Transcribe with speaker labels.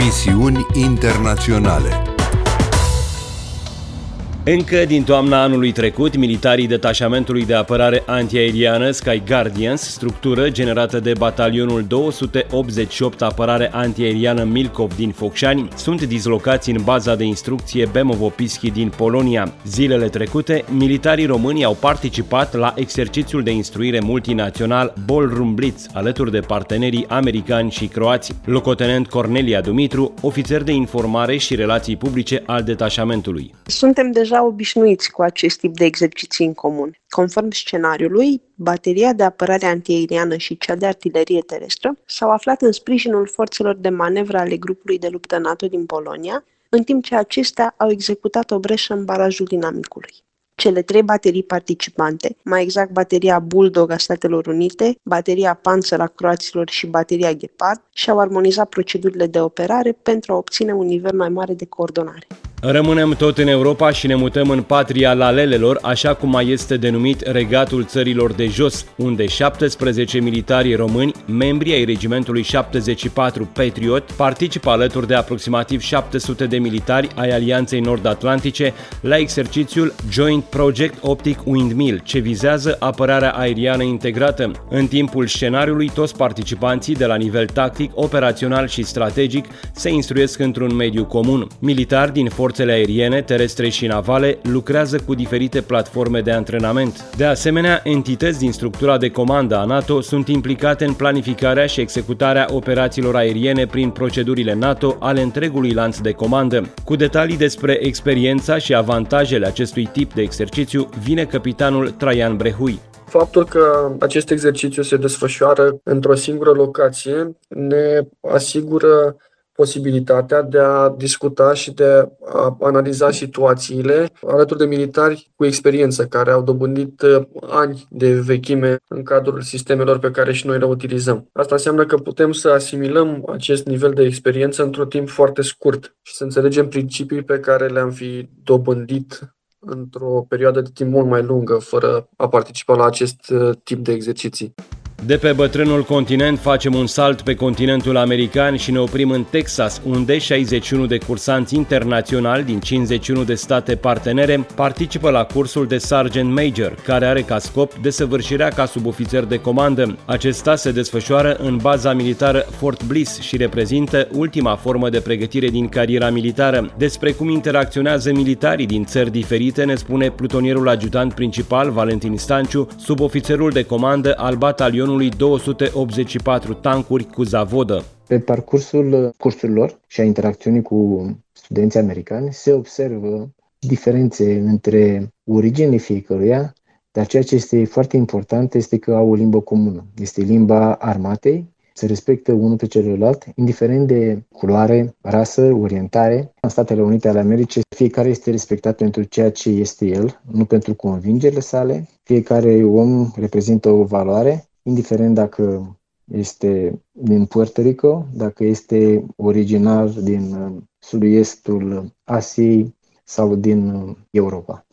Speaker 1: Misiuni internaționale.
Speaker 2: Încă din toamna anului trecut, militarii detașamentului de apărare antiaeriană Sky Guardians, structură generată de batalionul 288 apărare antiaeriană Milkov din Focșani, sunt dislocați în baza de instrucție Bemovo-Pischi din Polonia. Zilele trecute, militarii români au participat la exercițiul de instruire multinațional Ballroom Blitz, alături de partenerii americani și croați. Locotenent Cornelia Dumitru, ofițer de informare și relații publice al detașamentului.
Speaker 3: Suntem deja obișnuiți cu acest tip de exerciții în comun. Conform scenariului, bateria de apărare antiaeriană și cea de artilerie terestră s-au aflat în sprijinul forțelor de manevră ale grupului de luptă NATO din Polonia, în timp ce acestea au executat o breșă în barajul dinamicului. Cele 3 baterii participante, mai exact bateria Bulldog a Statelor Unite, bateria Panzer a croaților și bateria Gepard, și-au armonizat procedurile de operare pentru a obține un nivel mai mare de coordonare.
Speaker 2: Rămânem tot în Europa și ne mutăm în patria lalelelor, așa cum mai este denumit Regatul Țărilor de Jos, unde 17 militari români, membri ai regimentului 74 Patriot, participă alături de aproximativ 700 de militari ai Alianței Nord-Atlantice la exercițiul Joint Project Optic Windmill, ce vizează apărarea aeriană integrată. În timpul scenariului, toți participanții de la nivel tactic, operațional și strategic se instruiesc într-un mediu comun. Militari din forțele aeriene, terestre și navale lucrează cu diferite platforme de antrenament. De asemenea, entități din structura de comandă a NATO sunt implicate în planificarea și executarea operațiilor aeriene prin procedurile NATO ale întregului lanț de comandă. Cu detalii despre experiența și avantajele acestui tip de exercițiu vine capitanul Traian Brehui.
Speaker 4: Faptul că acest exercițiu se desfășoară într-o singură locație ne asigură posibilitatea de a discuta și de a analiza situațiile alături de militari cu experiență, care au dobândit ani de vechime în cadrul sistemelor pe care și noi le utilizăm. Asta înseamnă că putem să asimilăm acest nivel de experiență într-un timp foarte scurt și să înțelegem principii pe care le-am fi dobândit într-o perioadă de timp mult mai lungă, fără a participa la acest tip de exerciții.
Speaker 2: De pe bătrânul continent facem un salt pe continentul american și ne oprim în Texas, unde 61 de cursanți internaționali din 51 de state partenere participă la cursul de Sergeant Major, care are ca scop desăvârșirea ca subofițer de comandă. Acesta se desfășoară în baza militară Fort Bliss și reprezintă ultima formă de pregătire din cariera militară. Despre cum interacționează militarii din țări diferite ne spune plutonierul adjutant principal Valentin Stanciu, subofițerul de comandă al batalionului 284 tancuri cu zavodă.
Speaker 5: Pe parcursul cursurilor și a interacțiunii cu studenții americani se observă diferențe între originile fiecăruia, dar ceea ce este foarte important este că au o limbă comună. Este limba armatei, se respectă unul pe celălalt, indiferent de culoare, rasă, orientare. În Statele Unite ale Americii, fiecare este respectat pentru ceea ce este el, nu pentru convingerile sale. Fiecare om reprezintă o valoare, indiferent dacă este din Puerto Rico, dacă este originar din sud-estul Asiei sau din Europa.